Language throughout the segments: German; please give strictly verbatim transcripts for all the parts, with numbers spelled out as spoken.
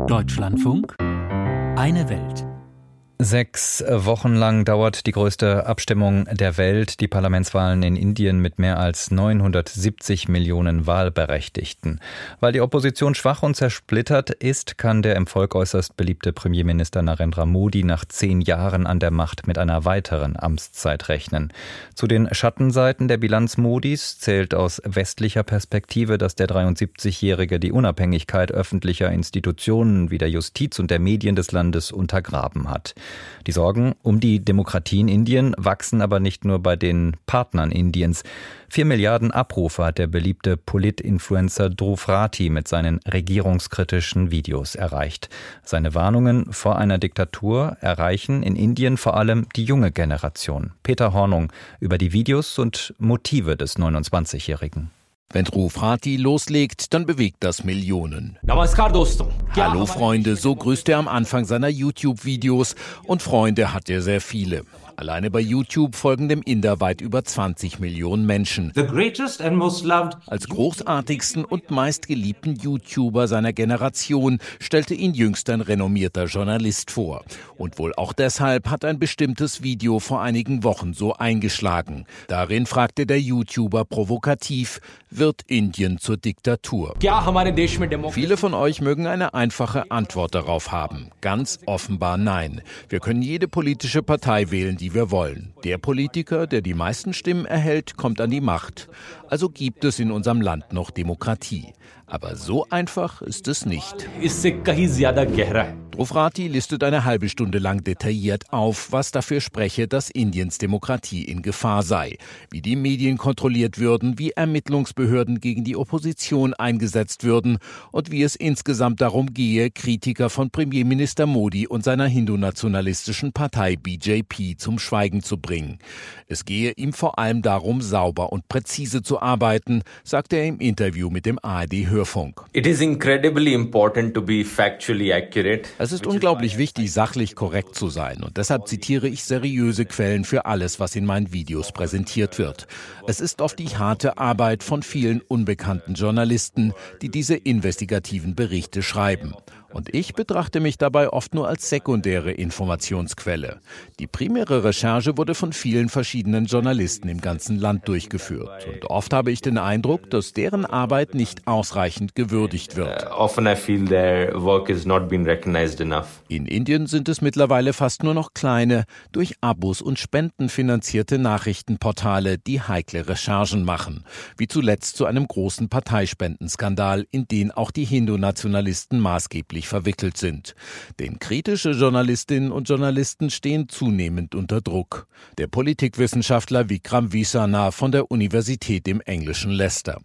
Deutschlandfunk, eine Welt. Sechs Wochen lang dauert die größte Abstimmung der Welt, die Parlamentswahlen in Indien mit mehr als neunhundertsiebzig Millionen Wahlberechtigten. Weil die Opposition schwach und zersplittert ist, kann der im Volk äußerst beliebte Premierminister Narendra Modi nach zehn Jahren an der Macht mit einer weiteren Amtszeit rechnen. Zu den Schattenseiten der Bilanz Modis zählt aus westlicher Perspektive, dass der dreiundsiebzigjährige die Unabhängigkeit öffentlicher Institutionen wie der Justiz und der Medien des Landes untergraben hat. Die Sorgen um die Demokratie in Indien wachsen aber nicht nur bei den Partnern Indiens. Vier Milliarden Abrufe hat der beliebte Polit-Influencer Dhruv Rathi mit seinen regierungskritischen Videos erreicht. Seine Warnungen vor einer Diktatur erreichen in Indien vor allem die junge Generation. Peter Hornung über die Videos und Motive des neunundzwanzigjährigen. Wenn Dhruv Rathi loslegt, dann bewegt das Millionen. Hallo Freunde, so grüßt er am Anfang seiner YouTube-Videos. Und Freunde hat er sehr viele. Alleine bei YouTube folgen dem Inder weit über zwanzig Millionen Menschen. Als großartigsten und meistgeliebten YouTuber seiner Generation stellte ihn jüngst ein renommierter Journalist vor. Und wohl auch deshalb hat ein bestimmtes Video vor einigen Wochen so eingeschlagen. Darin fragte der YouTuber provokativ: Wird Indien zur Diktatur? Viele von euch mögen eine einfache Antwort darauf haben. Ganz offenbar nein. Wir können jede politische Partei wählen, die wir wollen. Der Politiker, der die meisten Stimmen erhält, kommt an die Macht. Also gibt es in unserem Land noch Demokratie. Aber so einfach ist es nicht. Dhruv Rathi listet eine halbe Stunde lang detailliert auf, was dafür spreche, dass Indiens Demokratie in Gefahr sei. Wie die Medien kontrolliert würden, wie Ermittlungsbehörden gegen die Opposition eingesetzt würden und wie es insgesamt darum gehe, Kritiker von Premierminister Modi und seiner hindu-nationalistischen Partei B J P zum Schweigen zu bringen. Es gehe ihm vor allem darum, sauber und präzise zu arbeiten, sagte er im Interview mit dem A R D-Hörfunk. It is incredibly important to be factually accurate. Es ist unglaublich wichtig, sachlich korrekt zu sein, und deshalb zitiere ich seriöse Quellen für alles, was in meinen Videos präsentiert wird. Es ist oft die harte Arbeit von vielen unbekannten Journalisten, die diese investigativen Berichte schreiben. Und ich betrachte mich dabei oft nur als sekundäre Informationsquelle. Die primäre Recherche wurde von vielen verschiedenen Journalisten im ganzen Land durchgeführt. Und oft habe ich den Eindruck, dass deren Arbeit nicht ausreichend gewürdigt wird. Uh, often I feel their work is not being recognized enough. In Indien sind es mittlerweile fast nur noch kleine, durch Abos und Spenden finanzierte Nachrichtenportale, die heikle Recherchen machen. Wie zuletzt zu einem großen Parteispendenskandal, in den auch die Hindu-Nationalisten maßgeblich verwickelt sind. Denn kritische Journalistinnen und Journalisten stehen zunehmend unter Druck. Der Politikwissenschaftler Vikram Visana von der Universität im englischen Leicester.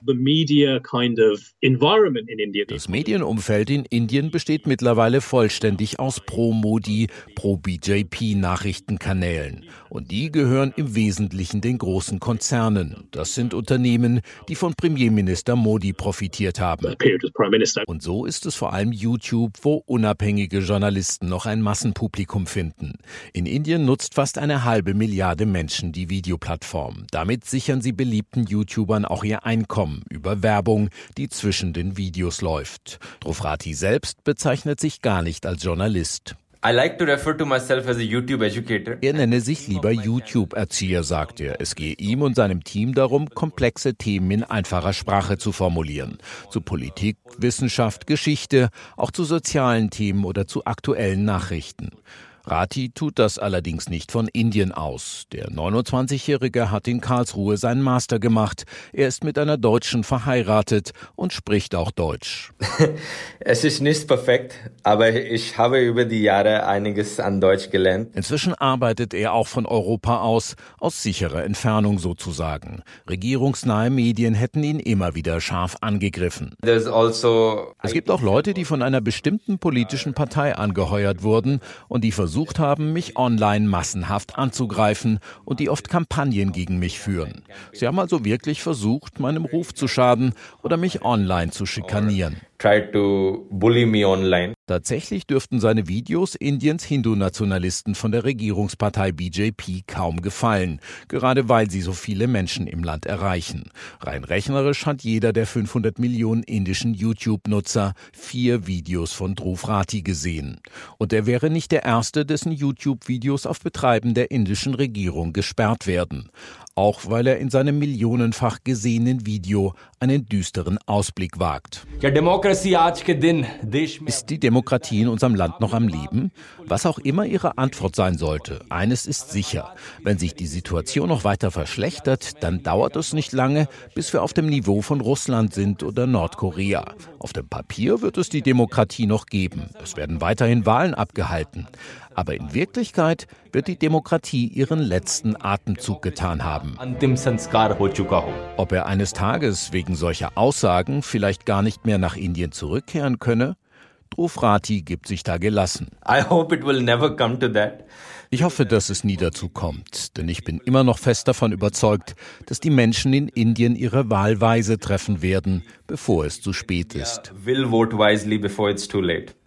Das Medienumfeld in Indien besteht mittlerweile vollständig aus Pro-Modi, Pro-B J P-Nachrichtenkanälen. Und die gehören im Wesentlichen den großen Konzernen. Das sind Unternehmen, die von Premierminister Modi profitiert haben. Und so ist es vor allem YouTube, wo unabhängige Journalisten noch ein Massenpublikum finden. In Indien nutzt fast eine halbe Milliarde Menschen die Videoplattform. Damit sichern sie beliebten YouTubern auch ihr Einkommen über Werbung, die zwischen den Videos läuft. Dhruv Rathi selbst bezeichnet sich gar nicht als Journalist. I like to refer to myself as a YouTube educator. Er nenne sich lieber YouTube-Erzieher, sagt er. Es gehe ihm und seinem Team darum, komplexe Themen in einfacher Sprache zu formulieren. Zu Politik, Wissenschaft, Geschichte, auch zu sozialen Themen oder zu aktuellen Nachrichten. Rathi tut das allerdings nicht von Indien aus. Der neunundzwanzigjährige hat in Karlsruhe seinen Master gemacht. Er ist mit einer Deutschen verheiratet und spricht auch Deutsch. Es ist nicht perfekt, aber ich habe über die Jahre einiges an Deutsch gelernt. Inzwischen arbeitet er auch von Europa aus, aus sicherer Entfernung sozusagen. Regierungsnahe Medien hätten ihn immer wieder scharf angegriffen. Also es gibt auch Leute, die von einer bestimmten politischen Partei angeheuert wurden und die versuchen, versucht haben, mich online massenhaft anzugreifen und die oft Kampagnen gegen mich führen. Sie haben also wirklich versucht, meinem Ruf zu schaden oder mich online zu schikanieren. tried to bully me online. Tatsächlich dürften seine Videos Indiens Hindu-Nationalisten von der Regierungspartei B J P kaum gefallen, gerade weil sie so viele Menschen im Land erreichen. Rein rechnerisch hat jeder der fünfhundert Millionen indischen YouTube-Nutzer vier Videos von Dhruv Rathi gesehen. Und er wäre nicht der Erste, dessen YouTube-Videos auf Betreiben der indischen Regierung gesperrt werden. Auch weil er in seinem millionenfach gesehenen Video einen düsteren Ausblick wagt. Ist die Demokratie in unserem Land noch am Leben? Was auch immer Ihre Antwort sein sollte, eines ist sicher. Wenn sich die Situation noch weiter verschlechtert, dann dauert es nicht lange, bis wir auf dem Niveau von Russland sind oder Nordkorea. Auf dem Papier wird es die Demokratie noch geben. Es werden weiterhin Wahlen abgehalten. Aber in Wirklichkeit wird die Demokratie ihren letzten Atemzug getan haben. Ob er eines Tages wegen solcher Aussagen vielleicht gar nicht mehr nach Indien zurückkehren könne? Dhruv Rathi gibt sich da gelassen. I hope it will never come to that. Ich hoffe, dass es nie dazu kommt, denn ich bin immer noch fest davon überzeugt, dass die Menschen in Indien ihre Wahl weise treffen werden, bevor es zu spät ist. Will vote wisely before it's too late.